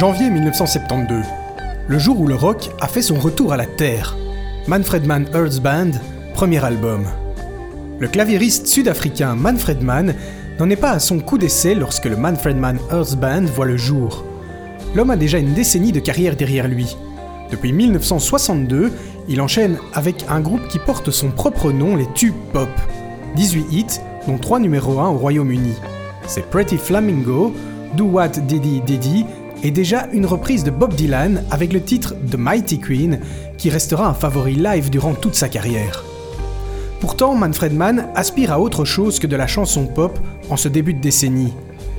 Janvier 1972, le jour où le rock a fait son retour à la Terre. Manfred Mann Earth Band, premier album. Le claviériste sud-africain Manfred Mann n'en est pas à son coup d'essai lorsque le Manfred Mann Earth Band voit le jour. L'homme a déjà une décennie de carrière derrière lui. Depuis 1962, il enchaîne avec un groupe qui porte son propre nom, les Tube Pop. 18 hits, dont 3 numéros 1 au Royaume-Uni. C'est Pretty Flamingo, Do What Diddy Diddy et déjà une reprise de Bob Dylan avec le titre The Mighty Queen qui restera un favori live durant toute sa carrière. Pourtant, Manfred Mann aspire à autre chose que de la chanson pop en ce début de décennie.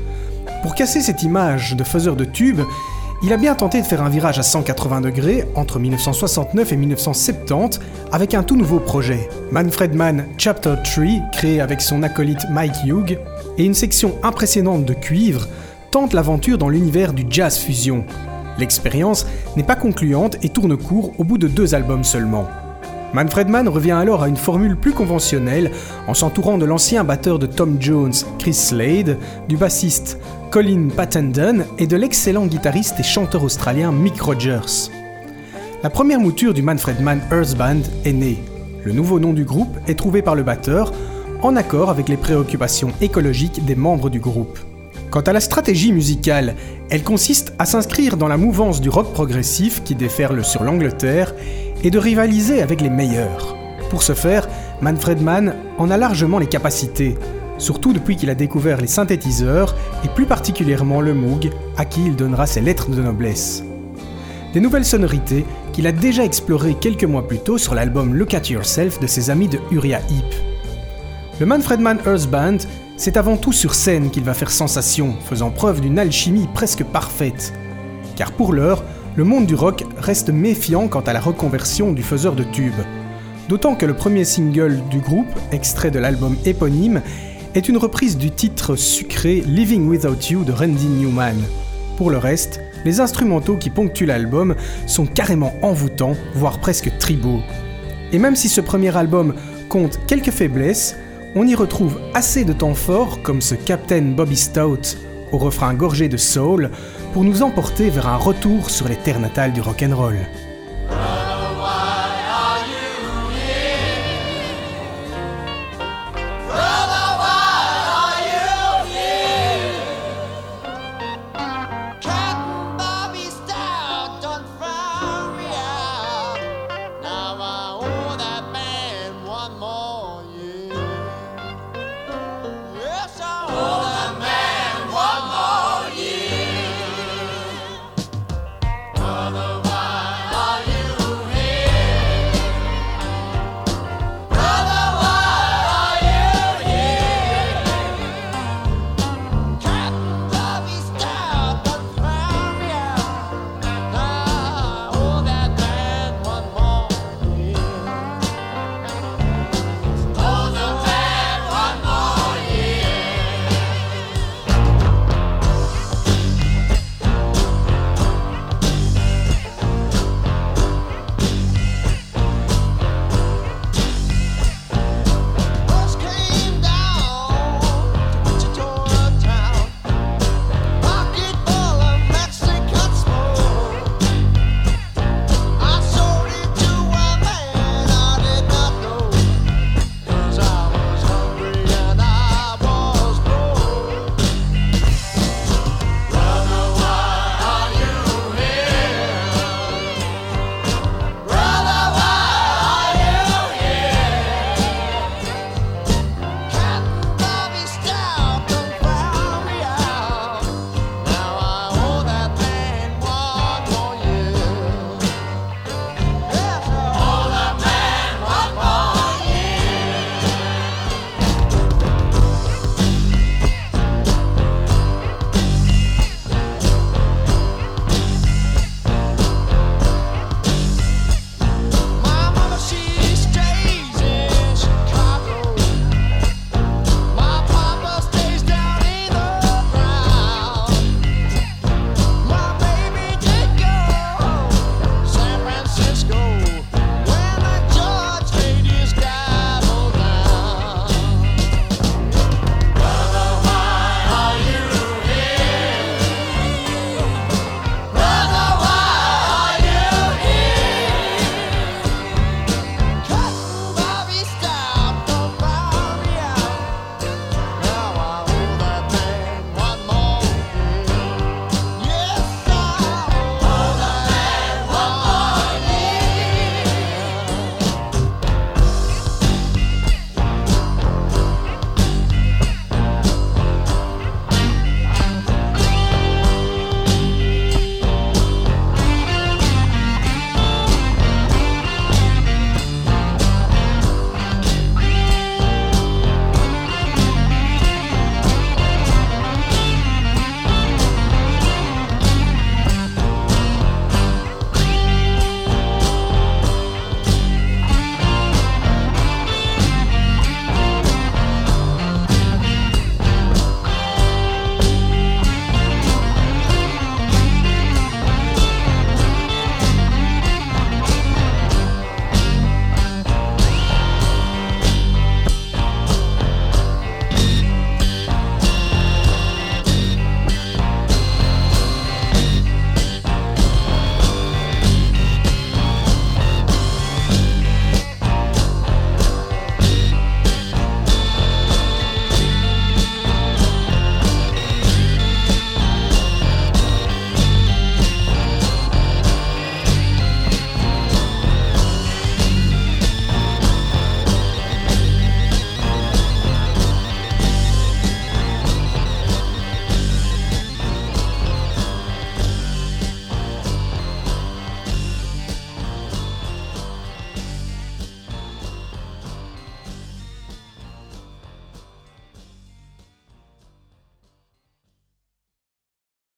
Pour casser cette image de faiseur de tubes, il a bien tenté de faire un virage à 180 degrés entre 1969 et 1970 avec un tout nouveau projet, Manfred Mann Chapter 3, créé avec son acolyte Mike Hughes, et une section impressionnante de cuivre tente l'aventure dans l'univers du jazz fusion. L'expérience n'est pas concluante et tourne court au bout de 2 albums seulement. Manfred Mann revient alors à une formule plus conventionnelle en s'entourant de l'ancien batteur de Tom Jones, Chris Slade, du bassiste Colin Pattenden et de l'excellent guitariste et chanteur australien Mick Rogers. La première mouture du Manfred Mann Earth Band est née. Le nouveau nom du groupe est trouvé par le batteur, en accord avec les préoccupations écologiques des membres du groupe. Quant à la stratégie musicale, elle consiste à s'inscrire dans la mouvance du rock progressif qui déferle sur l'Angleterre et de rivaliser avec les meilleurs. Pour ce faire, Manfred Mann en a largement les capacités, surtout depuis qu'il a découvert les synthétiseurs et plus particulièrement le Moog, à qui il donnera ses lettres de noblesse. Des nouvelles sonorités qu'il a déjà explorées quelques mois plus tôt sur l'album Look at Yourself de ses amis de Uriah Heep. Le Manfred Mann Earth Band, c'est avant tout sur scène qu'il va faire sensation, faisant preuve d'une alchimie presque parfaite. Car pour l'heure, le monde du rock reste méfiant quant à la reconversion du faiseur de tubes. D'autant que le premier single du groupe, extrait de l'album éponyme, est une reprise du titre sucré Living Without You de Randy Newman. Pour le reste, les instrumentaux qui ponctuent l'album sont carrément envoûtants, voire presque tribaux. Et même si ce premier album compte quelques faiblesses, on y retrouve assez de temps forts comme ce Captain Bobby Stout au refrain gorgé de soul pour nous emporter vers un retour sur les terres natales du rock'n'roll.